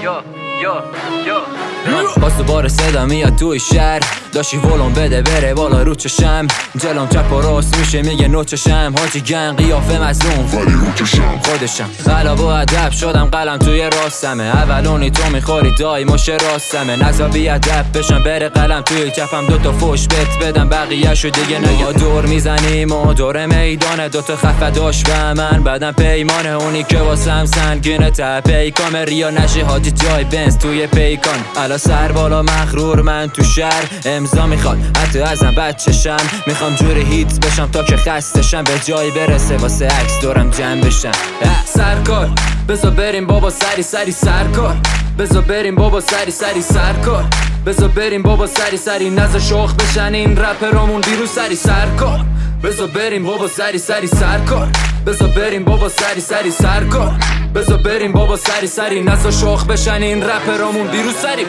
باز دوباره صدا میاد توی شهر داشتی ولون بده بره بالا رو چشم جلوم چپ و راست میشه میگه نو چشم حاجی گن قیافه مظلوم ولی رو چشم خودشم حالا با ادب شدم قلم توی راستمه اولونی تو میخوری دای مشه راستمه نزا بی ادب بشم بره قلم توی کفم دوتا فوش بت بدم بقیه‌شو دیگه نگه دور میزنیم و دور میدانه دوتا خفه داشت و من بعدم پیمانه اونی که واسم سنگینه ته پیکام ریا نشه حاجی جای بنز توی پیکان الا سر بالا مغرور من تو شهر امضا میخواد حتی ازم بچشم میخوام جوری هیت بشم تا که خستشم به جایی برسه واسه عکس دورم جمع بشم سرکار بذار بریم بابا سری سری سرکار بذار بریم بابا سری سری سرکار بذار بریم بابا سری سری نزا شوخ بشن این رپرامون بیرو سری سرکار بذار بریم بابا سری سری سرکار بذار بریم بابا سری سری سرکار بذار بریم بابا سری سری نزا شوخ بشن این رپرامون بیرو سری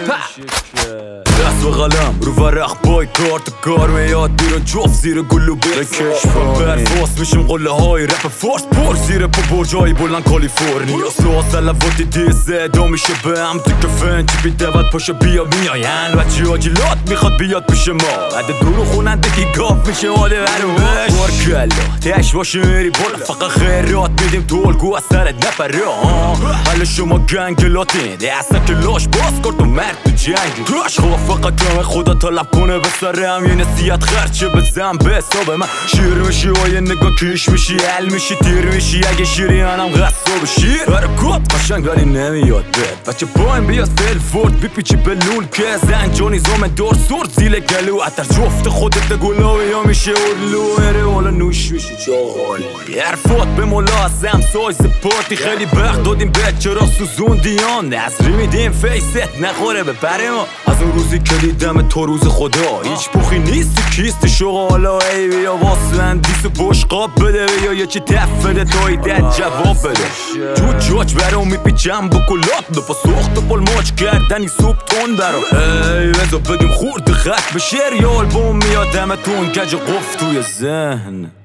دست و قلم رو ورق بای کارت کار میاد بیرون جفت زیر گلو بکش برفاست میشیم قله های رپ فارس پر زیر پا برجای بلند کالیفورنیا ساس لواتی دیزه دا میشه به هم تو کفن چی بی دوت پاشه بیا میاین بچی آجیلات میخواد بیاد پیش ما عده دورو خونندگی گاف میشه حاله هروش بارکلا تش باشه میری بالا فقط خیرات میدیم تولگو از سرت نپره حالا شما گنگلاتین دستا که لاش باز کرد و مرد تو جنگی توش فقط کم خدا طلب کنه به سرم یه نصیحت خرچه بزن به حساب من شیر میشی و یه نگاه کش میشی حل میشی تیر میشی اگه شیری انم غصاب شیر برکات قشنگ ولی نمیاد بد بچه بایم بیاد فیل فورد بیپیچی بلول که زنجانی زوم دور سورد زیل گلو عطر جفت خودت گلاوی یا میشه اولو اره حالا نوش میشی چاقال حرفات به ملازم سایز پاتی خیلی بخت دادیم به چرا سوزوندیان نظری میدیم فیست نخوره به پر ما از اون روزی که دیدم تو روز خدا هیچ بوخی نیستی کیستی شغالا ای بیا واسلن دیسو بشقاب بده بیا یه چی تفده توی ده جواب بده جو جاج برام میپیچم بکلات دپا سخت و پل ماچ کردنی سوب تون برام ای بذار بگیم خورد خط به شعر یا البوم میادم تون گج قفت توی ذهن